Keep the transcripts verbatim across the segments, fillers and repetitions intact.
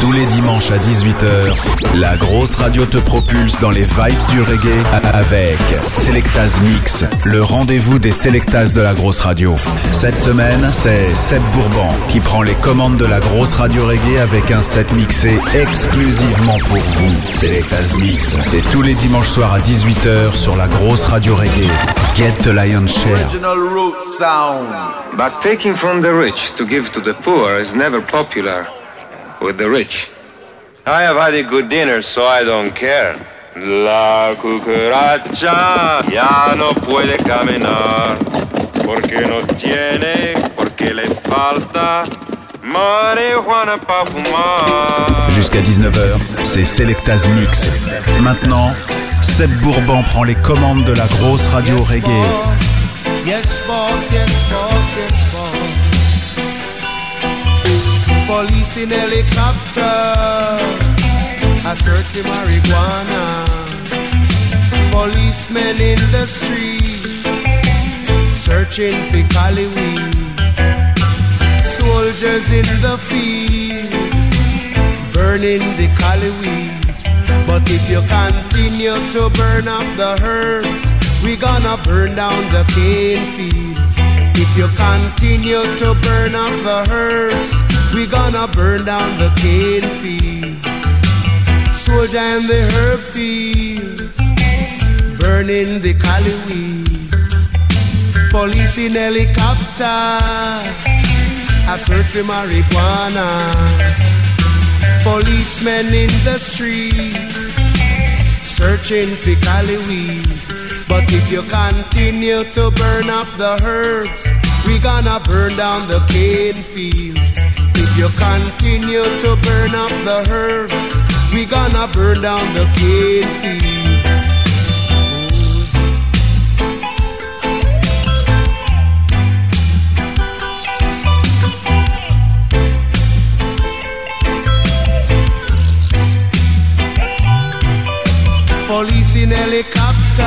Tous les dimanches à dix-huit heures, la grosse radio te propulse dans les vibes du reggae avec Selectaz Mix, le rendez-vous des Selectaz de la grosse radio. Cette semaine, c'est Seb Bourban qui prend les commandes de la grosse radio reggae avec un set mixé exclusivement pour vous. Selectaz Mix, c'est tous les dimanches soirs à dix-huit heures sur la grosse radio reggae. Get the lion's share. Original root sound. But taking from the rich to give to the poor is never popular with the rich. I have had a good dinner, so I don't care. La cucaracha ya no puede caminar porque no tiene, porque le falta marihuana pa fumar. Jusqu'à dix-neuf heures, c'est Selectaz Mix. Maintenant, Seb Bourban prend les commandes de la grosse radio yes, reggae. Boss. Yes, boss, yes, boss, yes, boss. Police in helicopter, I search for marijuana. Policemen in the streets, searching for cali weed. Soldiers in the field, burning the cali weed. But if you continue to burn up the herbs, we gonna burn down the cane fields. If you continue to burn up the herbs, we gonna burn down the cane fields. Soldier in the herb field, burning the cali weed. Police in helicopter, I search for marijuana. Policemen in the streets, searching for cali weed. But if you continue to burn up the herbs, we gonna burn down the cane field. If you continue to burn up the herbs, we gonna burn down the cane fields. Police in helicopter,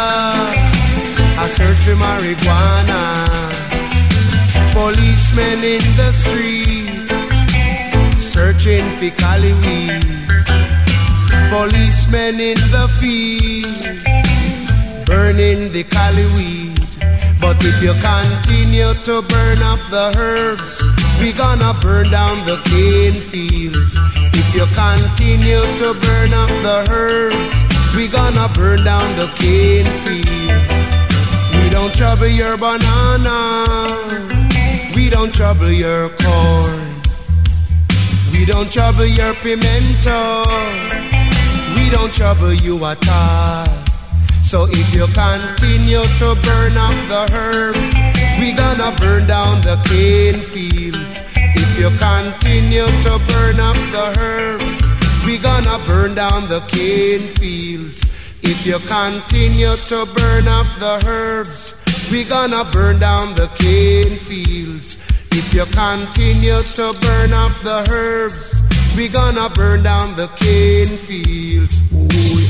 I search for marijuana. Policemen in the streets, searching for cali weed. Policemen in the field, burning the cali weed. But if you continue to burn up the herbs, we gonna burn down the cane fields. If you continue to burn up the herbs, we gonna burn down the cane fields. We don't trouble your banana, we don't trouble your corn. We don't trouble your pimento, we don't trouble you at all. So if you continue to burn up the herbs, we gonna burn down the cane fields. If you continue to burn up the herbs, we gonna burn down the cane fields. If you continue to burn up the herbs, we gonna burn down the cane fields. If you continue to burn up the herbs, we gonna burn down the cane fields. Ooh.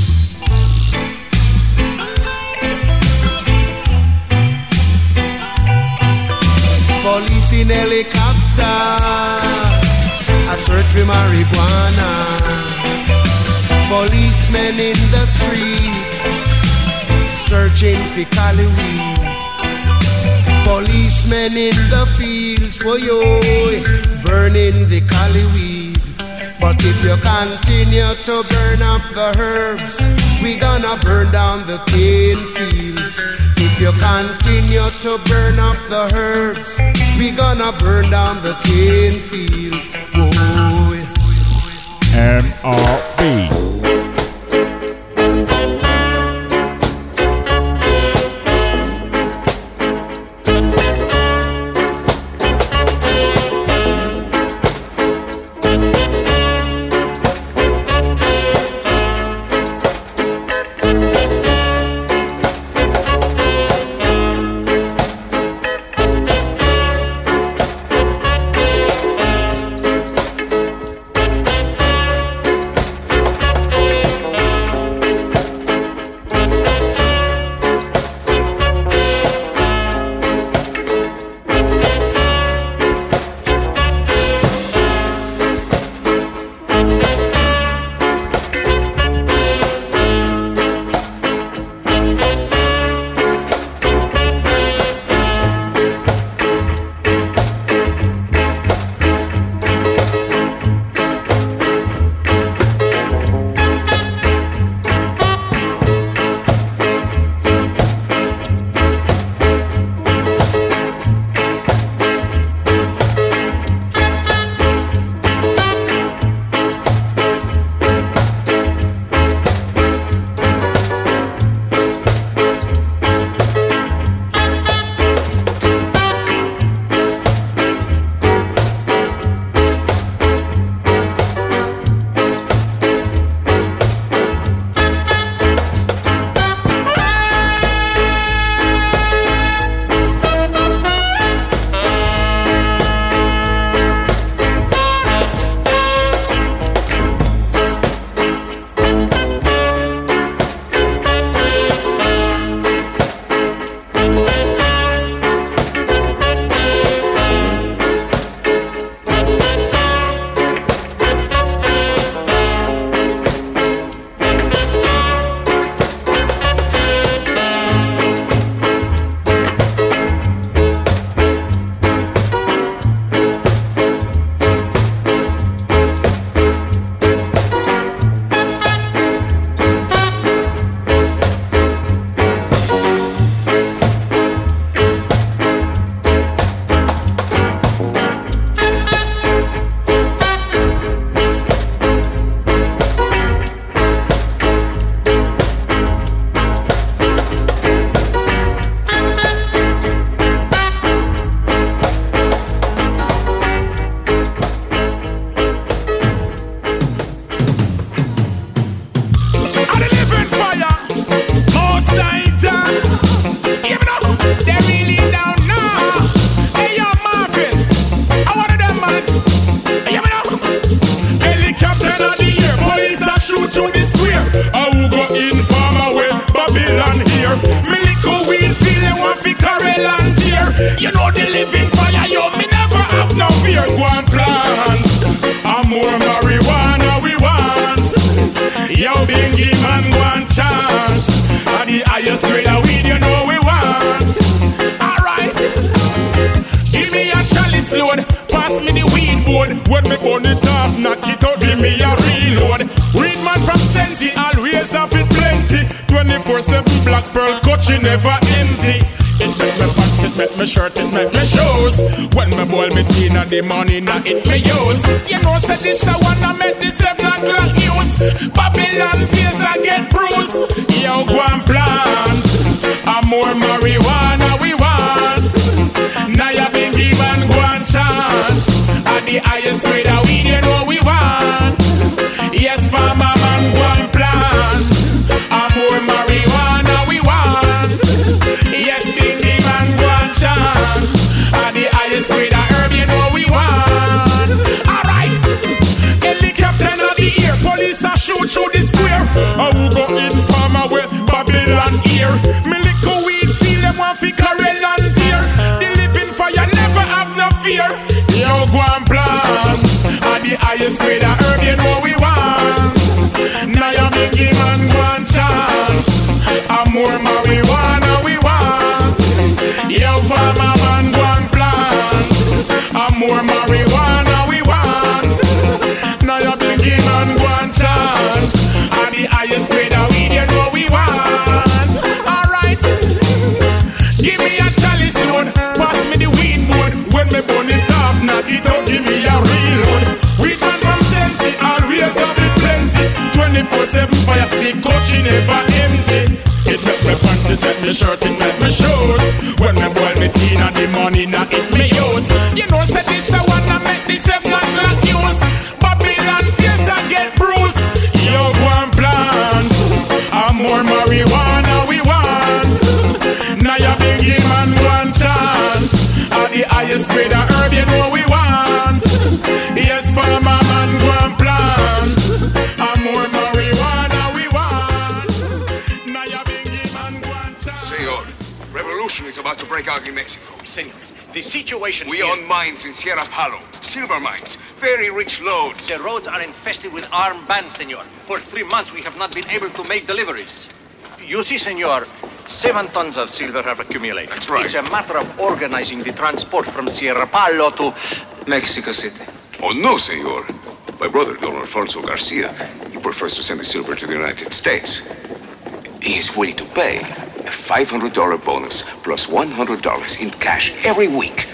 Police in helicopter, I search for marijuana. Policemen in the street, searching for cali weed. Policemen in the fields, oh yo, burning the cali weed. But if you continue to burn up the herbs, we gonna burn down the cane fields. If you continue to burn up the herbs, we gonna burn down the cane fields. Whoa. M R B. more marijuana we want. Yo, Bingy man, go and chant. And the highest grade of weed, you know we want. Alright. Give me a chalice load. Pass me the weed board. When me burn it off, knock it out, give me a reload. Weed man from Senti, always have it plenty. twenty-four seven black pearl cut, she never empty. It make me pants, it make me shirt, it make me shoes. When me boil me tea and the money now it me use. You know say this I wanna make this seven o'clock news. Babylon face I get bruised. Yo go and plant. A more marijuana we want. Now you been given go and chant. At the highest grade of weed you know we want. Yes farmer man go and plant. A more marijuana we want. Yes Bingy man go and chant. At the highest grade of herb you know we want. Alright. Helicopter of the air. Police a shoot through the square. I will go in farmer with Babylon here. Me little weed feel them want fi carry and tear. The living fire never have no fear. Yo go and plant. At the highest grade of herb you know we want. Now you Bingy man go and chant. A more marijuana we want. Yo farmer man go and plant. A more marijuana we want. Now you Bingy man go and chant. At the highest grade of weed you know we want. Alright. Give me a chalice load. Pass me the weed board. When me burn it off, knock it out, give me a reload. Weed man from Senti, always have it plenty. twenty-four seven fire stick, coach, she never empty. It make me pants, it make me shirt, it make me shoes. When me boil me tea and the money now it me use. You know say this I wanna make this seven o'clock news. Babylon face I get bruised. Yo go and plant. A more marijuana we want. Now you Bingy man go and chant. At the highest grade of herb you know we want. Yes farmer man go and plant. A more marijuana we want. Now you Bingy man go and chant. Senor, revolution is about to break out in Mexico. Senor, the situation We here... own mines in Sierra Palo, silver mines, very rich lodes. The roads are infested with armed bands, senor. For three months we have not been able to make deliveries. You see, senor, seven tons of silver have accumulated. That's right. It's a matter of organizing the transport from Sierra Palo to Mexico City. Oh, no, senor. My brother, Don Alfonso Garcia, he prefers to send the silver to the United States. He is willing to pay a five hundred dollars bonus plus one hundred dollars in cash every week.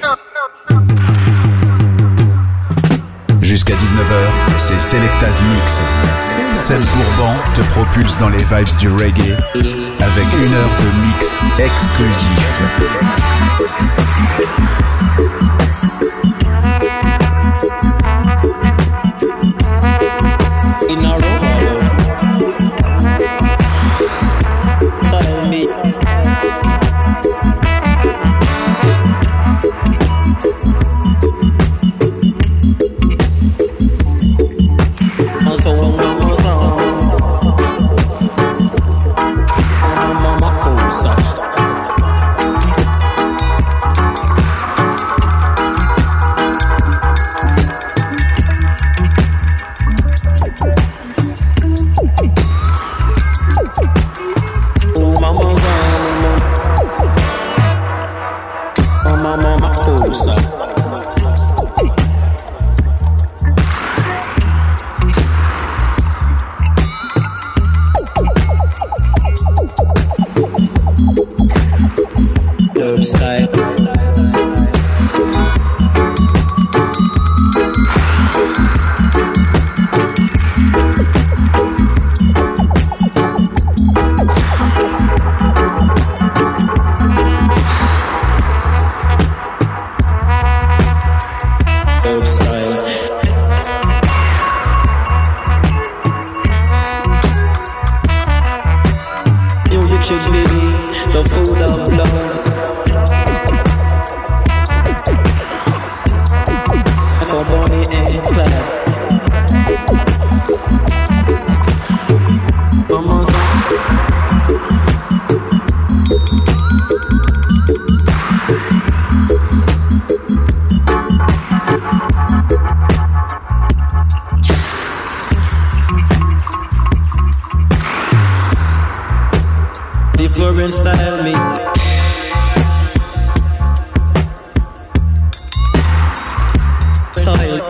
Jusqu'à dix-neuf heures, c'est Selecta's Mix. Seb Bourban te propulse dans les vibes du reggae avec une heure de mix exclusif. In a row, tell me. So mama song, mama cosa. and style me. Style.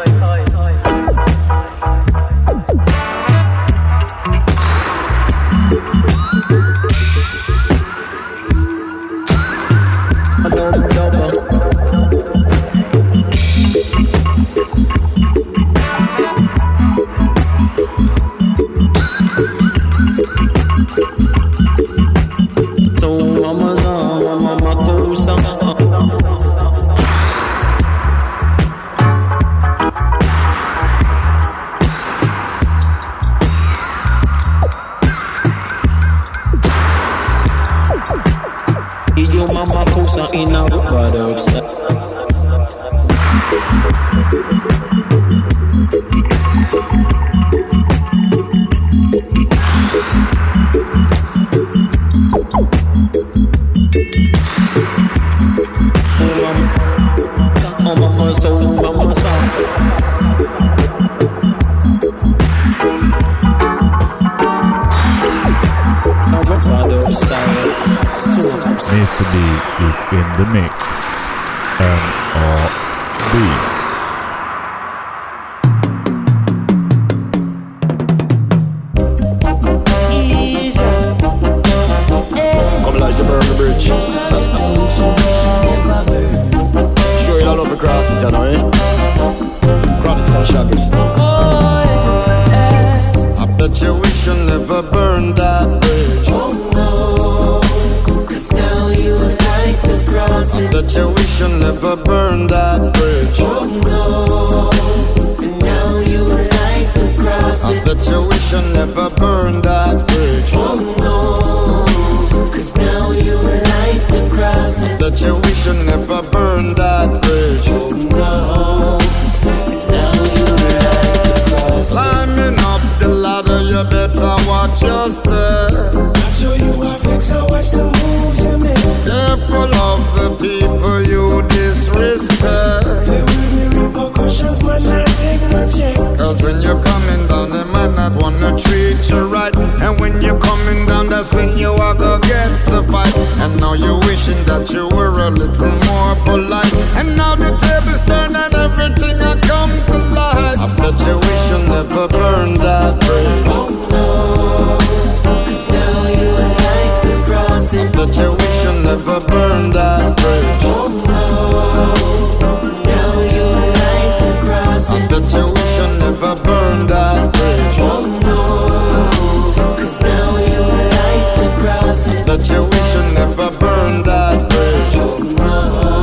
In a bother style. Oh mama, so mama stop. Mister B is in the mix. M R B. Come like you burn the bridge. Show you all over across it, you know, eh? Chronics and Shabby. I bet you wish you never burned that bridge. Oh no. I bet you wish you never burned that bridge. Oh no, and now you like to cross it. I bet you wish you never burned that bridge. Oh no, cause now you like to cross it. I bet you wish you never burned that bridge. Oh no, now you like to cross it. Climbing up the ladder, you better watch your step. Not sure you are fix, I watch the moves you make. Careful of the people you disrespect. There will be repercussions, man, I take no check. Cause when you're coming down, they might not wanna treat you right. And when you're coming down, that's when you are gonna get to fight. And now you're wishing that you were a little more polite. And now the tables turn and everything I come to light. I bet you wish you never burned that bridge. Oh no, cause now you like to cross it. I bet you wish you never burned that bridge. Oh no, now you like to cross it. I bet you wish you never burned that bridge. Oh no, cause now you like to cross it. I bet you wish you never burned that bridge. Oh no,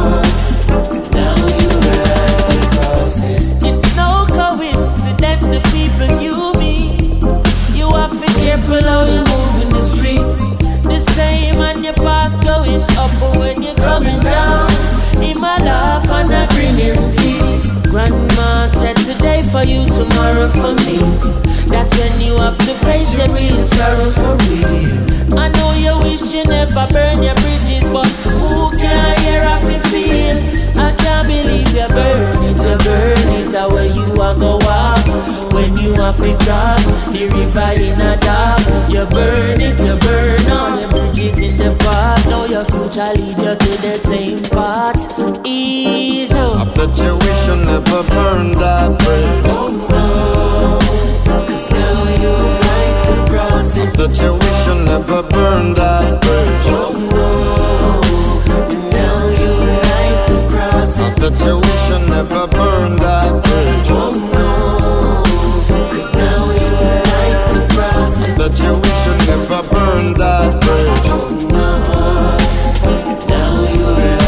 now you like to cross it. It's no coincidence the people you meet. You have to be careful how you move in the street. The same on your past going up, but when you're coming down, in my laugh and a grin him teeth. Grandma said today for you, tomorrow for me. That's when you have to face your real sorrows for real. I know you wish you never burn your bridges, but who can hear how you feel? I can't believe you burn it, you burn it the way you are go walk. When you have to cross the river in a dark, you burn it, you burn all the bridges in the past. Now your future lead you to the same path. Ease up. I bet you wish you never burned that bridge. Oh no, cause now you like to cross it. I bet you wish you never burned that bridge. Oh no, and now you like to cross it. I bet you wish you never burned that bridge. Oh no, cause now you like to cross it. I bet you wish you never burned that bridge. Oh no, now you like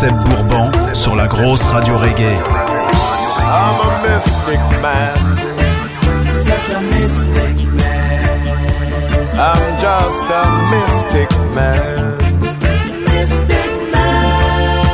Seb Bourban sur la grosse radio reggae. I'm a mystic man. Such a mystic man. I'm just a mystic man. Mystic man.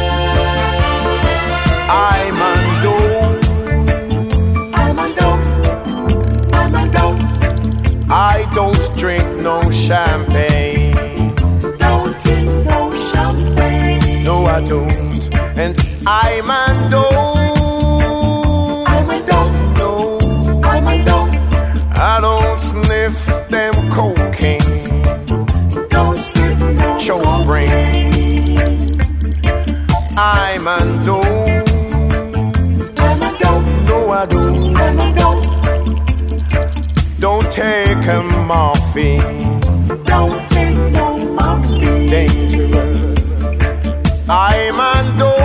I'm a dope. I'm a dope. I'm a dope. I don't drink no champagne. Don't drink no champagne. No, I don't. And I'm a dope. I'm a dope. No, I'm a dope. I don't sniff them cocaine. Don't sniff no choke brain. I'm a dope. I'm a dope. No, I don't. I'm a dope. Don't take a morphine. Don't take no morphine. Dangerous. I'm a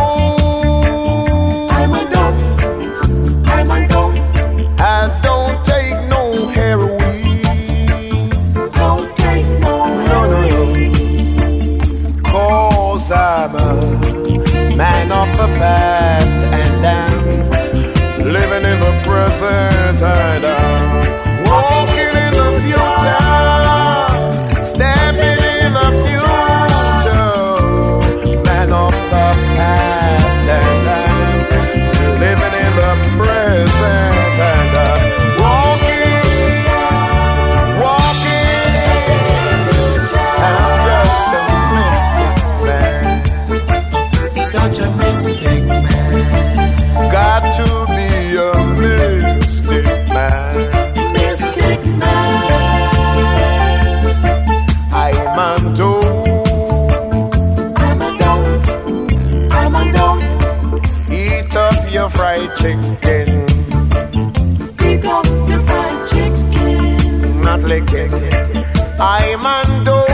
dope. I'm a dope. I'm a dope. I don't take no heroin. Don't take no heroin. Cause I'm a man of the past and I'm living in the present and I'm walking in the future, stepping in the future, man of the past and I'm living in the present and I'm walking, walking, and I'm just a mystic man. Such a mystic man. Got to be a mystic man. Mystic man. I'm a dope. I'm a dope. I'm a dope. Eat up your fried chicken. Pick up your fried chicken. Not licking. I'm a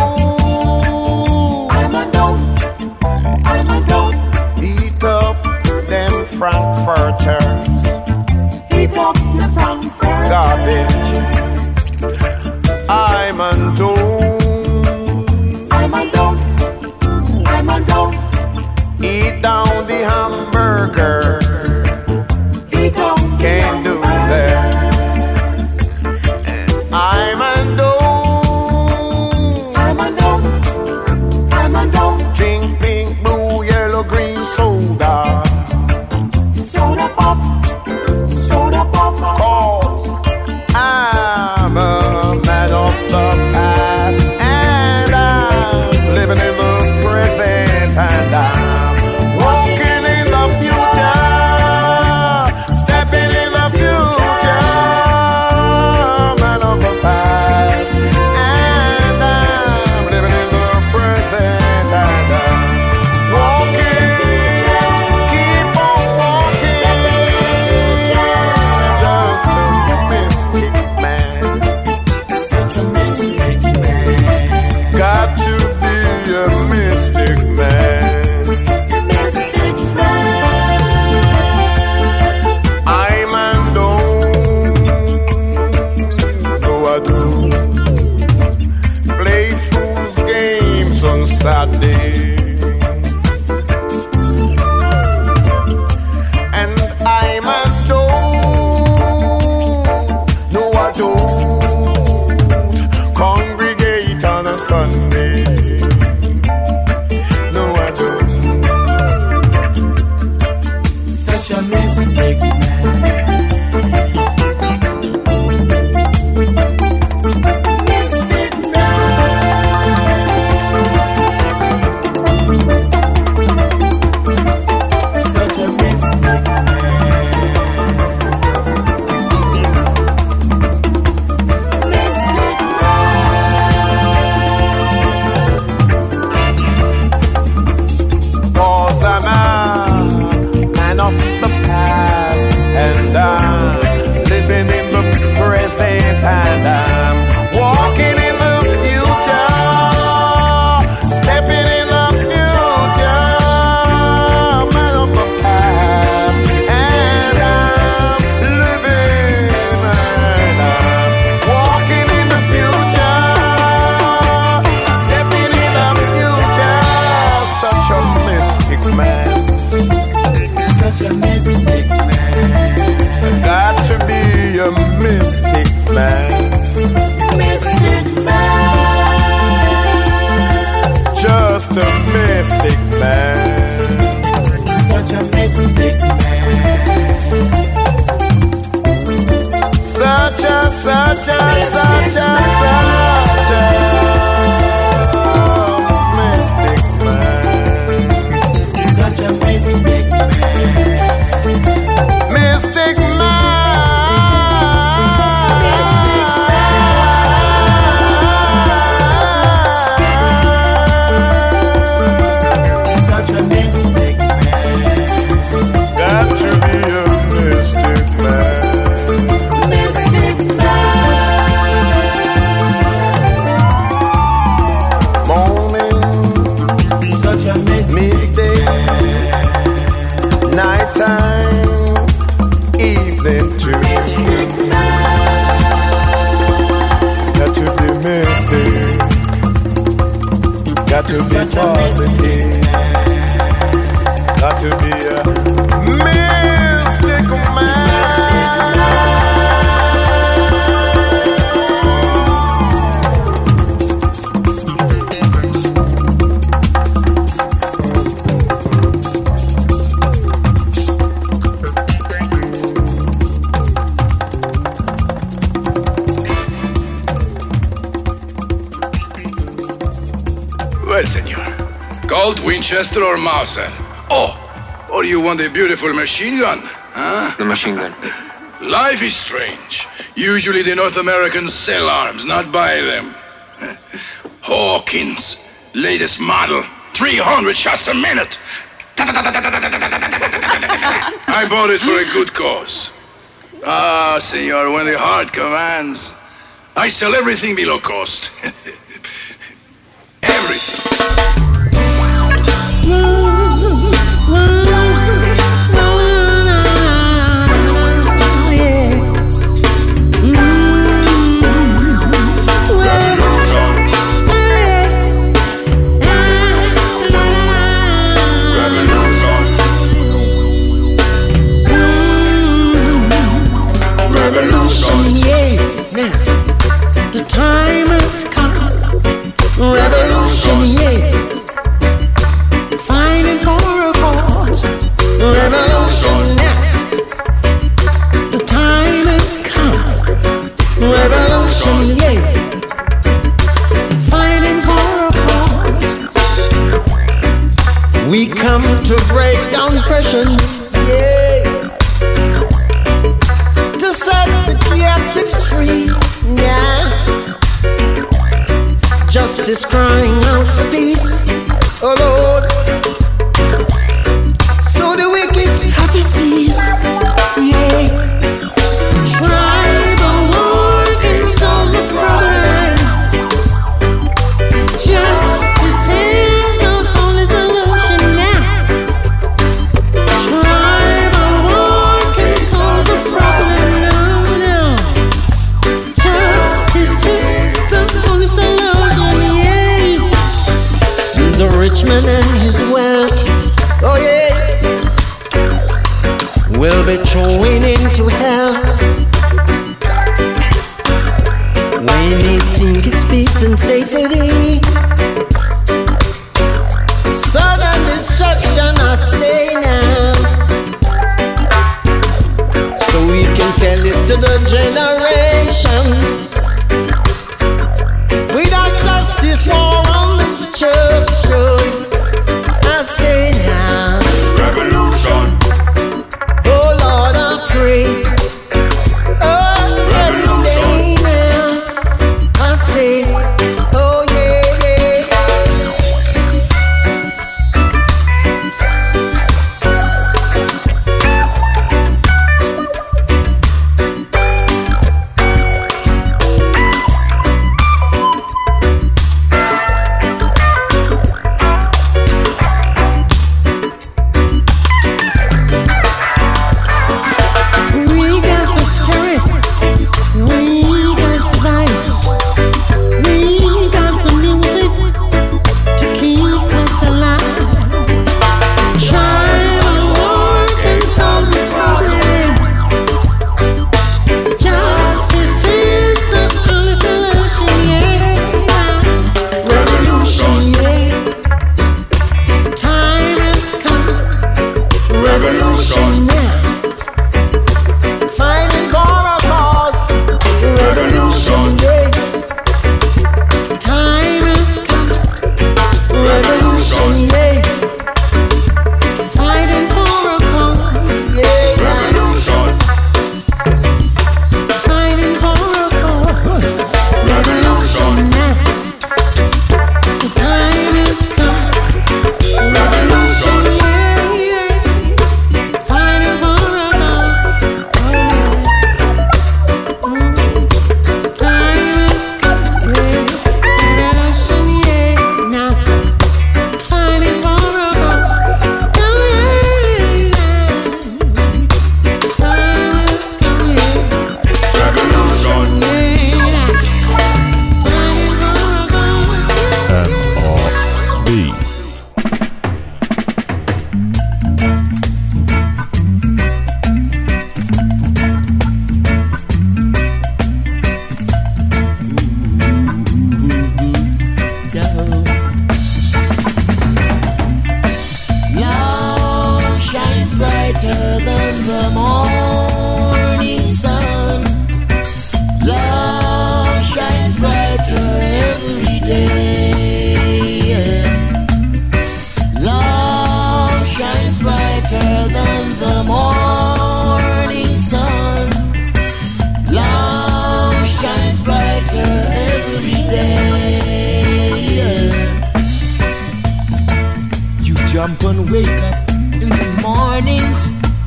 dope. I'm a dope. I'm a dope. Eat up them frankfurters. Eat up the frankfurters. Garbage. I'm a dope. I'm a dope. I'm a dope. Eat down the hamburger. mystic man. Such a mystic man. Such a, such a, such a, such a mystic man. Such a mystic man. Mystic man. Got to be positive. Got to be a mystic man. Well, senor, Colt, Winchester, or Mauser? Oh, or you want a beautiful machine gun, huh? The machine gun. Life is strange. Usually the North Americans sell arms, not buy them. Hawkins, latest model, three hundred shots a minute. I bought it for a good cause. Ah, senor, when the heart commands, I sell everything below cost. Everything. Revolution, yeah. Now, the time has come. Revolution, yeah. Fighting for a cause. Revolution now. The time has come. Revolution, yeah. Fighting for a cause. We come to break down oppression, yeah. To set the captives free, yeah. Justice crying out for peace, oh Lord. So the wicked have to cease, yeah. Tribal war can solve the problem. Justice is the only solution now. Tribal war can solve the problem, no, no. Justice is the only solution. The rich man and his wealth, oh yeah, will be thrown into hell. When they think it's peace and safety, sudden destruction I say now. So we can tell it to the generation. Without justice, war on this church. I say now, revolution. Oh Lord, I pray. Oh, revolution. Now, I say, oh yeah, yeah. brighter than the morning sun. Love shines brighter every day. Love shines brighter than the morning sun. Love shines brighter every day. You jump and wake up in the mornings.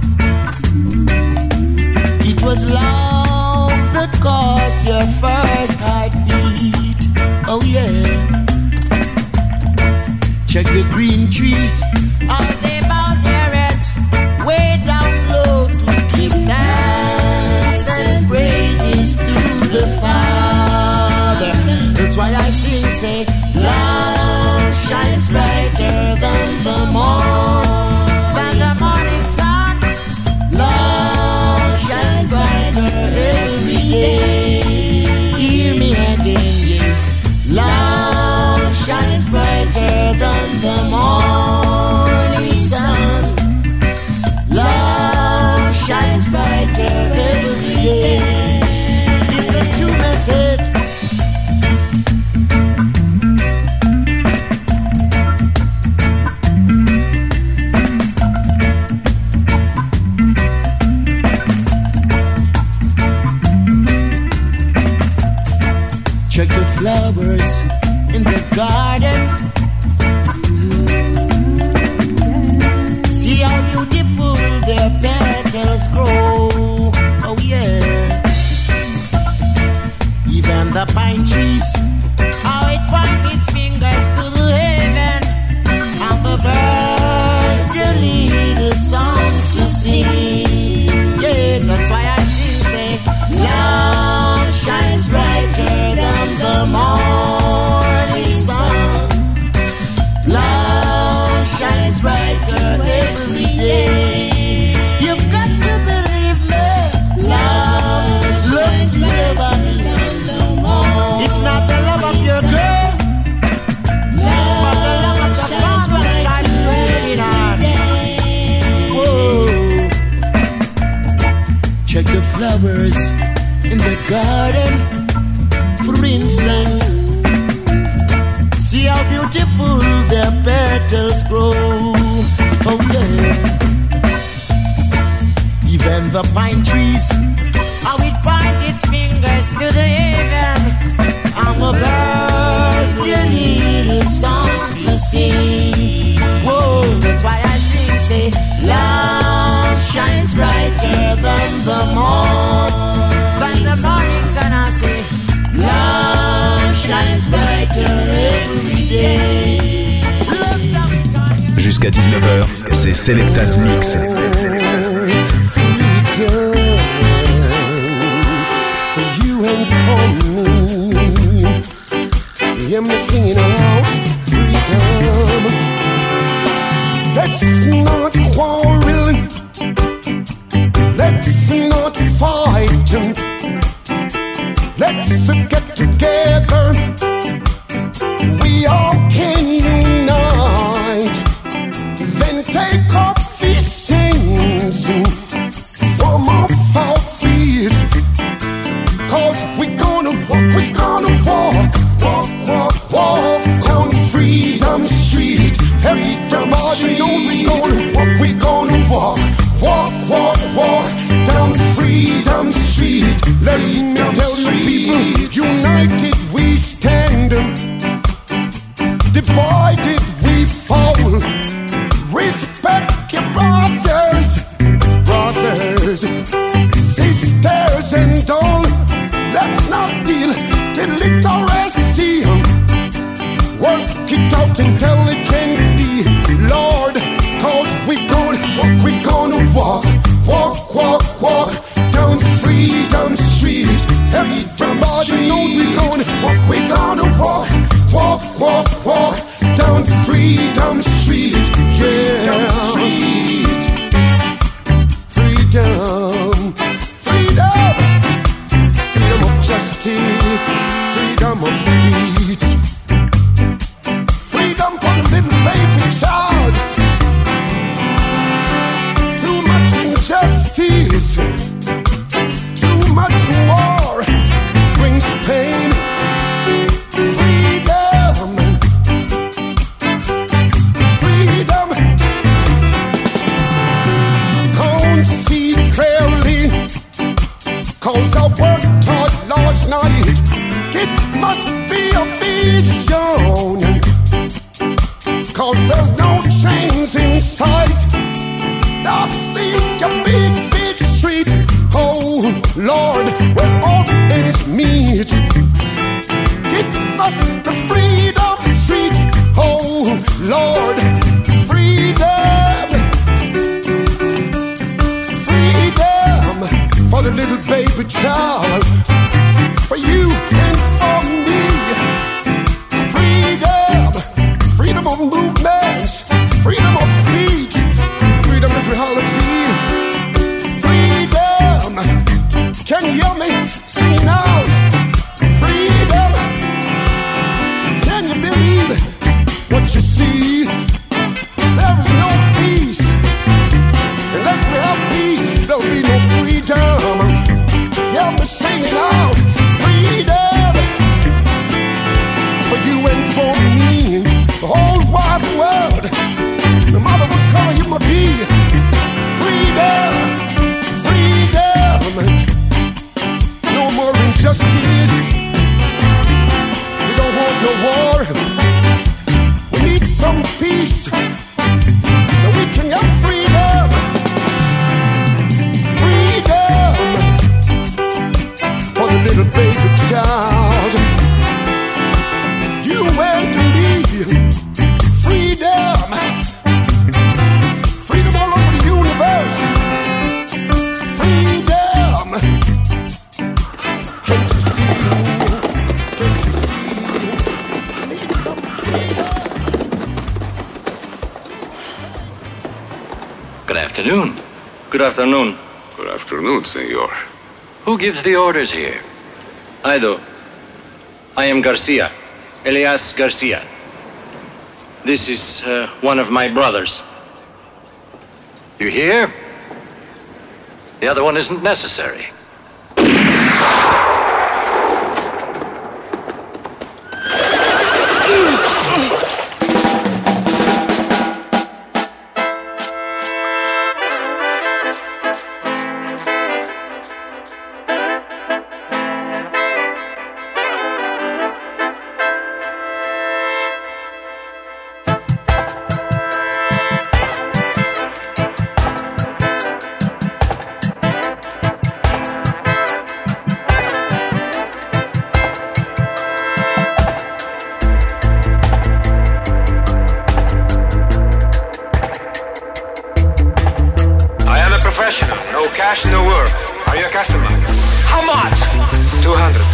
It was love that caused your first heartbeat. Oh yeah. Check the green trees. Are they bow their heads way down low to give thanks and praises to the Father? That's why I sing, say, love shines brighter than the morning, than the morning sun. Love shines brighter every day. Hear me again, yeah. Love shines brighter than the morning sun. Love shines brighter every day. It's a true message. Check the flowers in the garden. See how beautiful their petals grow. Oh yeah. Even the pine trees, how it points its fingers to the heaven. And the birds, their little songs to sing. Yeah, that's why I sing, say, love shines brighter than the morning sun. Love shines brighter every day. You've got to believe me. Love looks to love me. It's not the love of your girl, but the love of the Father that I'm waiting on. Whoa. Check the flowers in the garden, for instance. See how beautiful their petals grow. Oh yeah. Even the pine trees, how it points its fingers to the heaven. And the birds, their little songs to sing. Whoa, that's why I sing, say, love shines brighter than the morning, than the morning sun. I say, love shines brighter every day. Jusqu'à dix-neuf heures, c'est Selecta's Mix. Freedom for you and for me. Hear me singing out freedom. Let's not quarrel. Let's not fight. Let's get together. We all can unite. Then take up these chains from off our feet. Cause we're gonna walk, we're gonna walk, walk, walk, walk on Freedom Street. Everybody knows we're gonna walk, we're gonna walk, walk, walk, walk down Freedom Street. Let me tell you people, united we stand, divided we fall. Respect your brothers, brothers, sisters and all. Let's not deal in literacy. Work it out intelligently, Lord. Cause we gonna walk, we gonna walk, walk, walk, walk down Freedom Street. Everybody knows we gonna walk, we gonna walk, walk, walk, walk down Freedom Street. Yeah, Street. Freedom, freedom, freedom of justice, freedom of speech, freedom for the night. It must be a vision, 'cause there's no chains in sight. I see a big, big street, oh Lord, where all ends meet. It must be Freedom Street, oh Lord, freedom, freedom for the little baby child, for you and for me. Freedom, freedom of movement, freedom of speech, freedom is reality. Freedom, can you hear me singing out? Freedom, can you believe what you see? There is no peace unless we have peace. There'll be no freedom. Hear me singing out. Freedom for you and for me, the whole wide world, no matter what color you might be. Freedom, freedom, no more injustice. We don't want no war. We need some peace, that we can have freedom. Freedom for the little baby child, you and me. Freedom, freedom all over the universe. Freedom, can't you see? Can't you see? Need some freedom. Good afternoon. Good afternoon. Good afternoon, senor. Who gives the orders here? I do. I am Garcia, Elias Garcia. This is uh, one of my brothers. You hear? The other one isn't necessary. Cash, no work. Are you a customer? How much? Two hundred.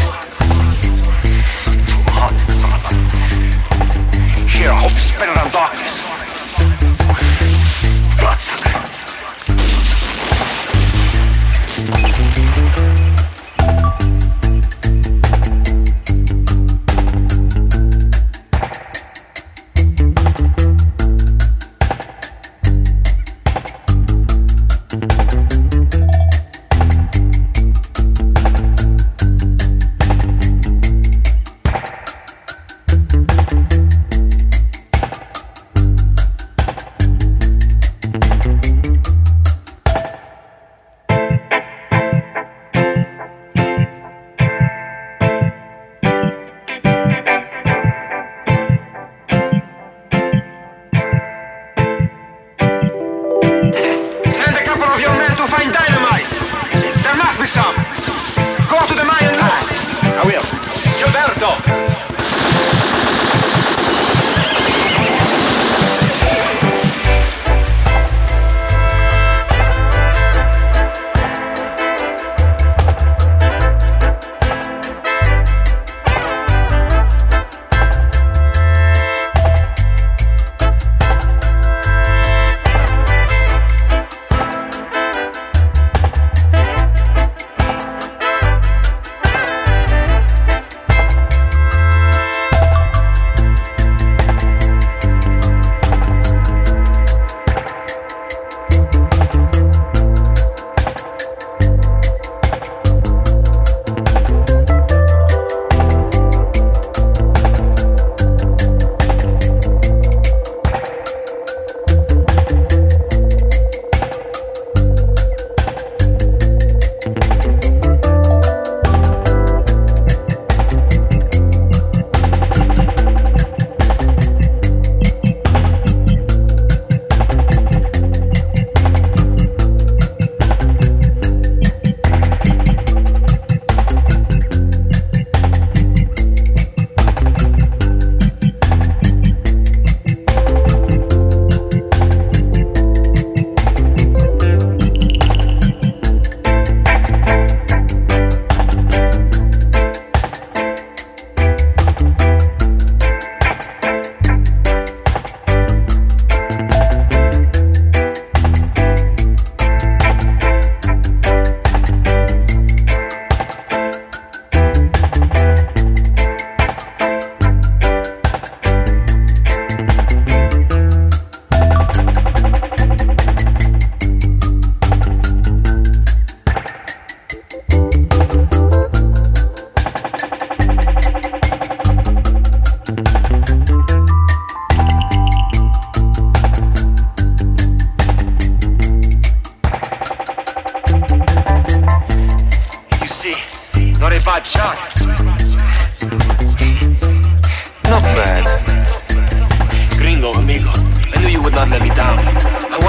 Two hundred, son of a... Here, I hope you spend it on darkness. Bloodsucker.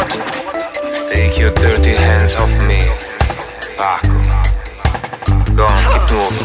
Take your dirty hands off me, Paco. Go on, keep moving.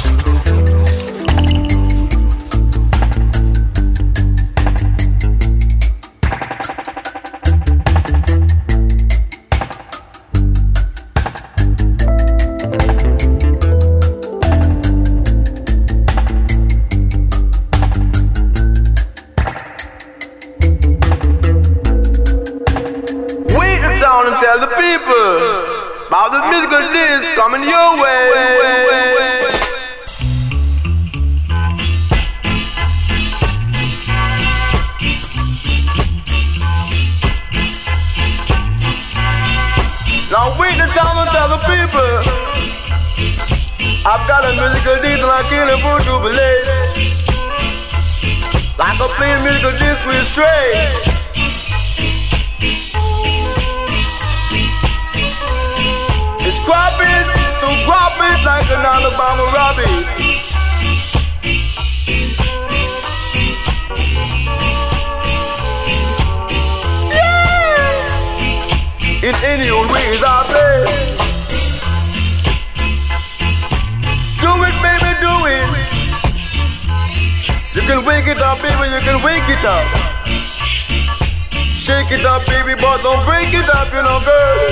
Tell the people about the musical disc coming your way. Now wait the time and tell the people I've got a musical disc like killing for jubilee, like a plain musical disc with straight. Grab it, so grab it like an Alabama rabbit. Yeah! In any old ways I play. Do it, baby, do it. You can wake it up, baby, you can wake it up. Shake it up, baby, but don't break it up, you know, girl.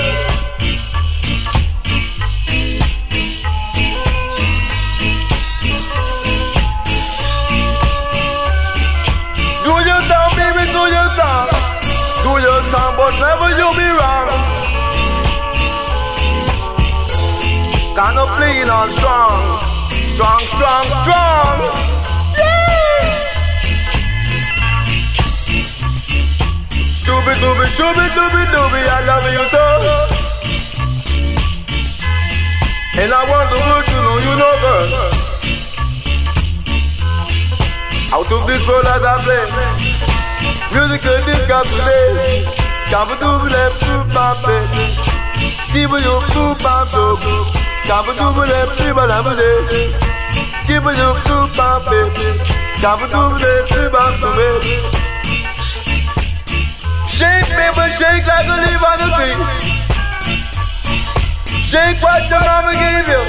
But never you be wrong. Kind of clean and strong. Strong, strong, strong. Yeah! Shooby dooby, shooby dooby dooby, I love you so. And I want the world to know you know, girl. Out of this world as I play, musical disc got to play. Scabba dooby left to papa, skibba you to papa, scabba dooby left to papa, skibba you to papa, scabba dooby left to papa. Shake, baby, shake like a leaf on the tree. Shake what your mama gave you.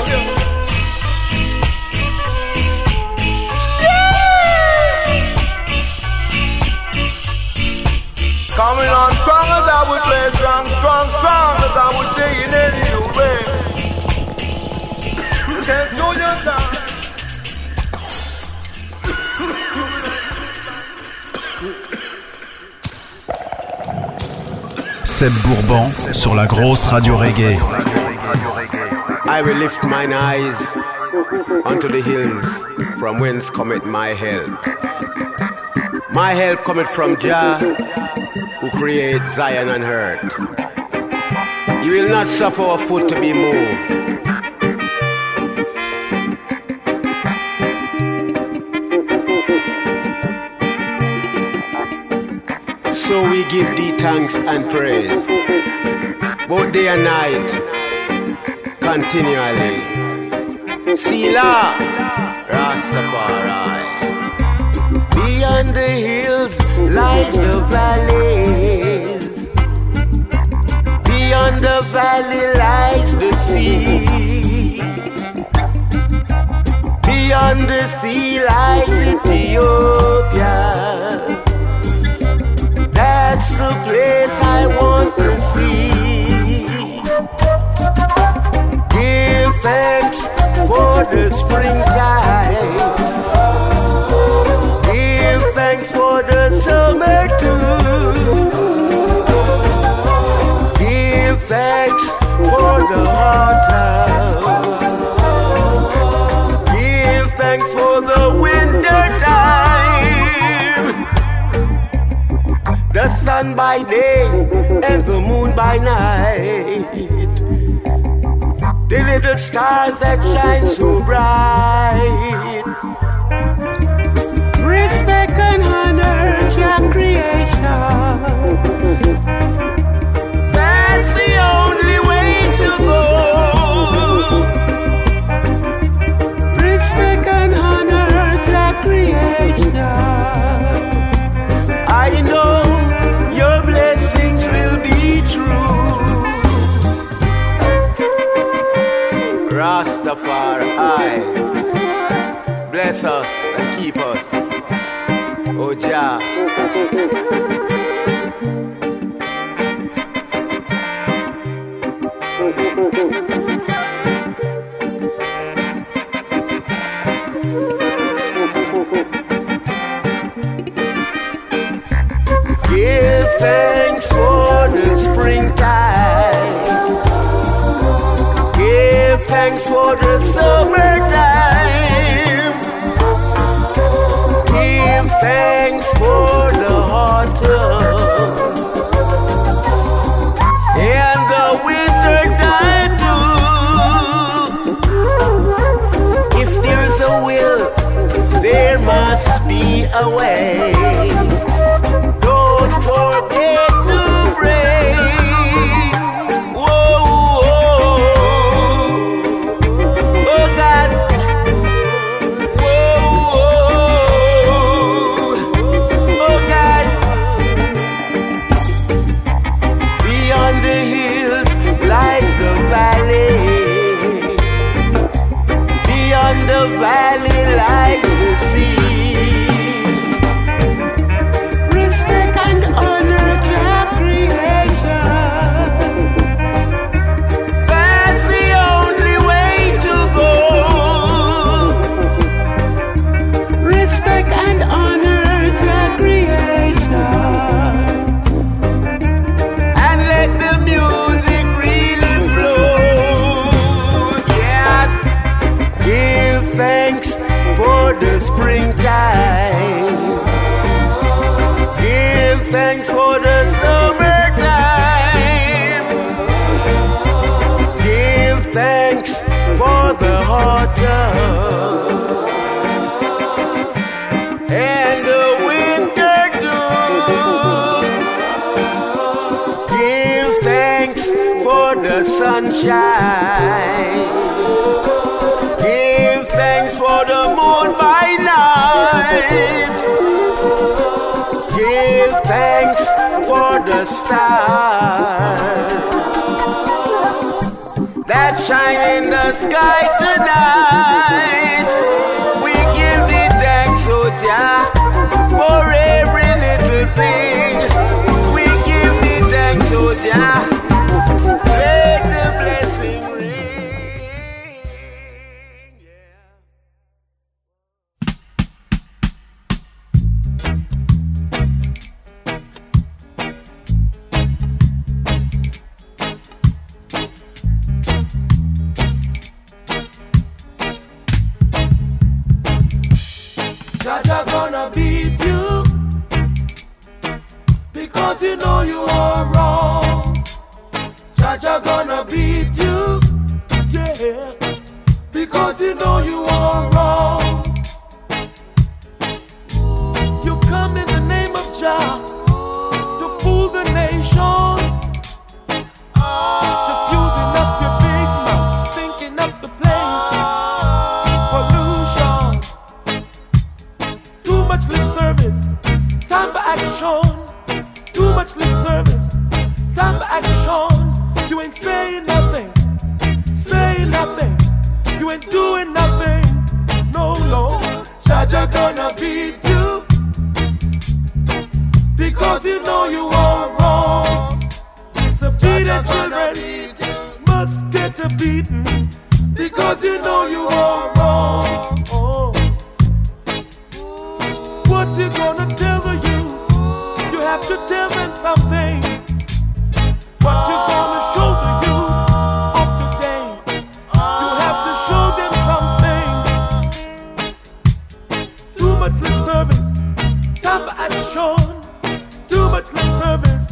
Coming on strong as I would play, strong, strong, strong as I would say in any way. You can't do your time. Seb Bourban sur la grosse radio reggae. I will lift mine eyes unto the hills, from whence cometh my help. My help cometh from Jah, who creates Zion and earth. He will not suffer a foot to be moved. So we give thee thanks and praise, both day and night, continually. Selah, Rastafari. Beyond the hills lies the valleys. Beyond the valley lies the sea. Beyond the sea lies Ethiopia. That's the place I want to see. Give thanks for the springtime. Give thanks for the summer too. Give thanks for the autumn. Give thanks for the winter time. The sun by day and the moon by night. The little stars that shine so bright. Respect and honor your creation. That's the only way to go. Respect and honor your creation. I know your blessings will be springtime. Give thanks for the summertime. Give thanks for the autumn and the winter time too. If there's a will, there must be a way. Don't forget to pray. Whoa, whoa. Oh God. Whoa, whoa. Oh God. Beyond the hills lies the valley. Beyond the valley lies the sea. Respect and honor their creation. That's the only way to go. Respect and honor their creation. And let the music really flow. Yes. Give thanks for the springtime. Give thanks for the summertime. Give thanks for the autumn and the winter too. Give thanks for the sunshine. Give thanks for the moon by night. Give thanks for the stars that shine in the sky tonight. We give the thanks, oh Jah, for every little thing. We give the thanks, oh Jah. Let the blessing ring. Jaja gonna beat you because you know you are wrong. Jaja gonna beat you, yeah, because you know you are wrong. You come in the name of Jah to fool the nation, just using up your big mouth, stinking up the place. Pollution. Too much lip service, time for action. Too much lip service, time for action. You ain't saying nothing, saying nothing. You ain't doing nothing, no, no. Jaja gonna beat you because you know you are wrong. Disobedient children must get a beating because you know you are wrong. Oh. What you gonna tell the youth? You have to tell them something. What you gonna show the youth of today? You have to show them something. Too much lip service, time for action. Too much lip service,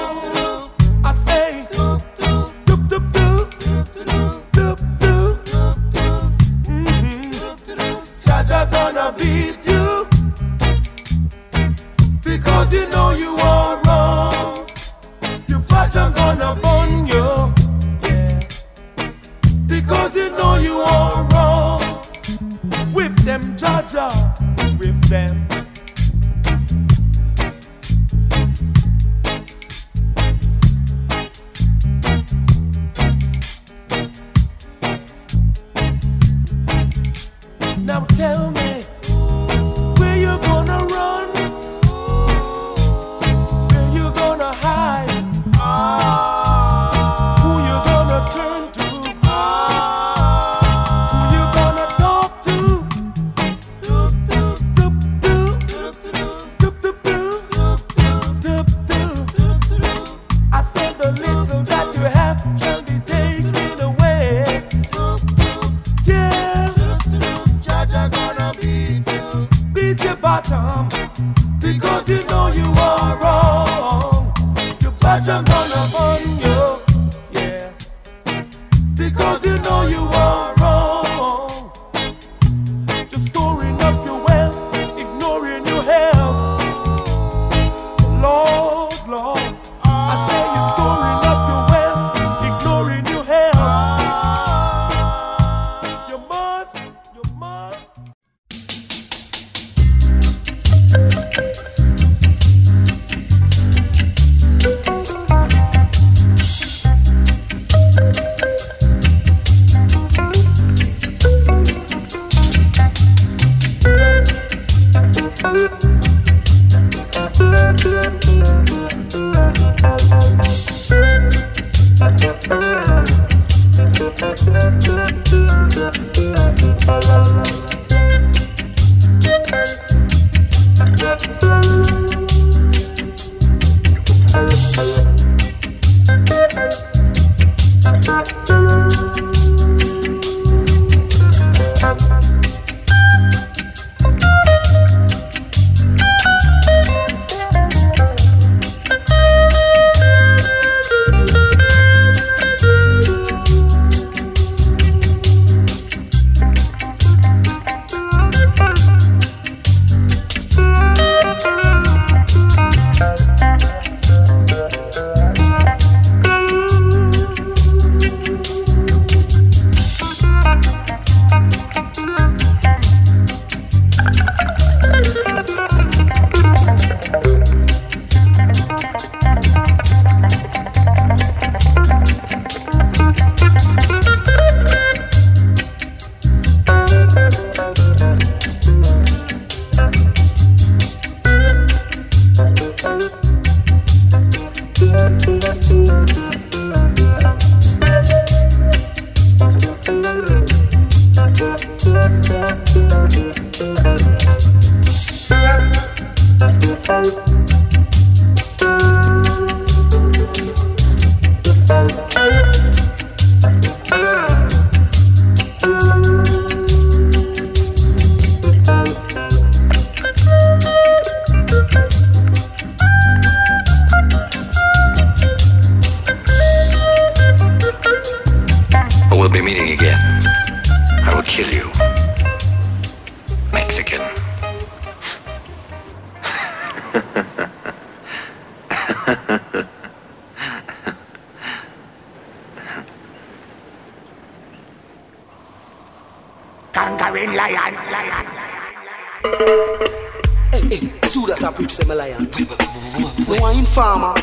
Lord. I say, doop doop doop, doop doop. come, because you know you are wrong. You better gonna burn you, yeah, because you know you are wrong. Just storing up your wealth, ignoring your health. Lord, Lord, I say you're storing up your wealth, ignoring your health. You must, you must. We'll be meeting again. I will kill you. Mexican. Conquering lion, lion. Hey, hey, so that I preach them a lion. Wine farmer.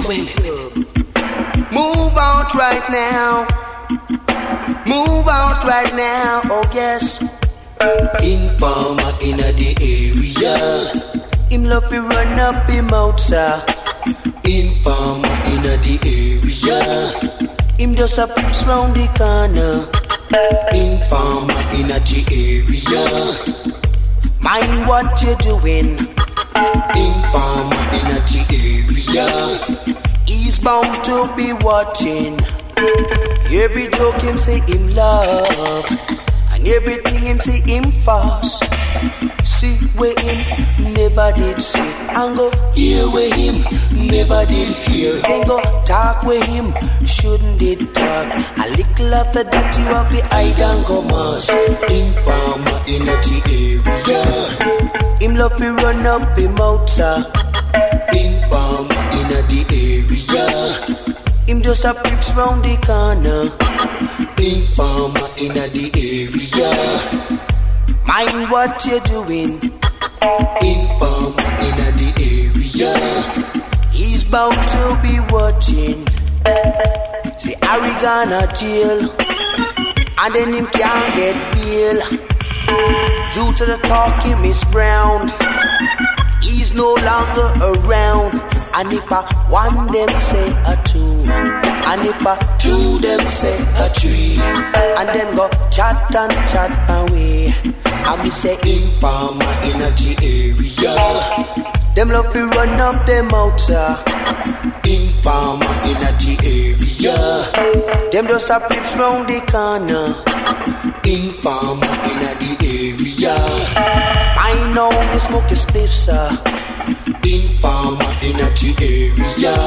Move out right now. Move out right now, oh yes. Informer in the area. Him love to run up him out, sir. Informer in the area. Him just a peeps round the corner. Informer in the area. Mind what you're doing. Informer in the area. He's bound to be watching. Every joke him say him love, and everything him say him fast. See where him never did see, and go hear where him never did hear. Then go talk where him shouldn't did talk. A little after that you have the hide and go mass. Informer in the area. Him love to run up him out, sir. Informer in the area. Him just a peeps round the corner. Informer in the area. Mind what you're doing. Informer in the area. He's bound to be watching. See Harry gonna jail, and then him can't get bail. Due to the talk him is brown. He's no longer around. And if I one them say a two, and if I two them say a three, and them go chat and chat away, and me say informer in a G area. Them love to run up them out, sir. Informer in a G area. Them just a peeps round the corner. Informer in a the area. area. I know you smoke your spliffs, uh, informer in the area.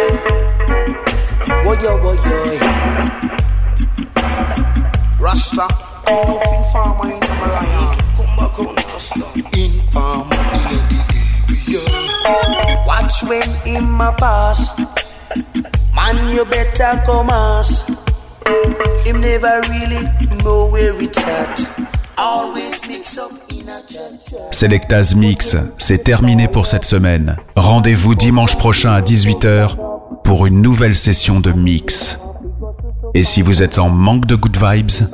Woyo, woyo. Rasta, no informer in the Malaya. Come back on Rasta. Informer in the area. Watch when him a pass. Man, you better come us. Him never really know where it's at. Always mix up in a chat. Selectaz Mix, c'est terminé pour cette semaine. Rendez-vous dimanche prochain à dix-huit heures pour une nouvelle session de mix. Et si vous êtes en manque de good vibes,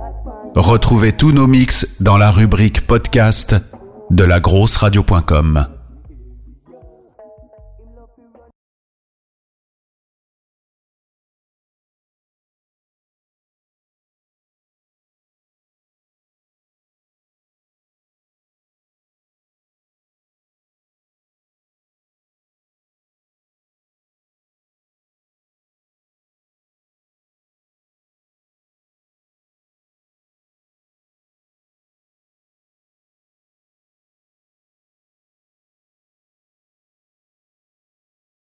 retrouvez tous nos mix dans la rubrique podcast de la grosse radio point com.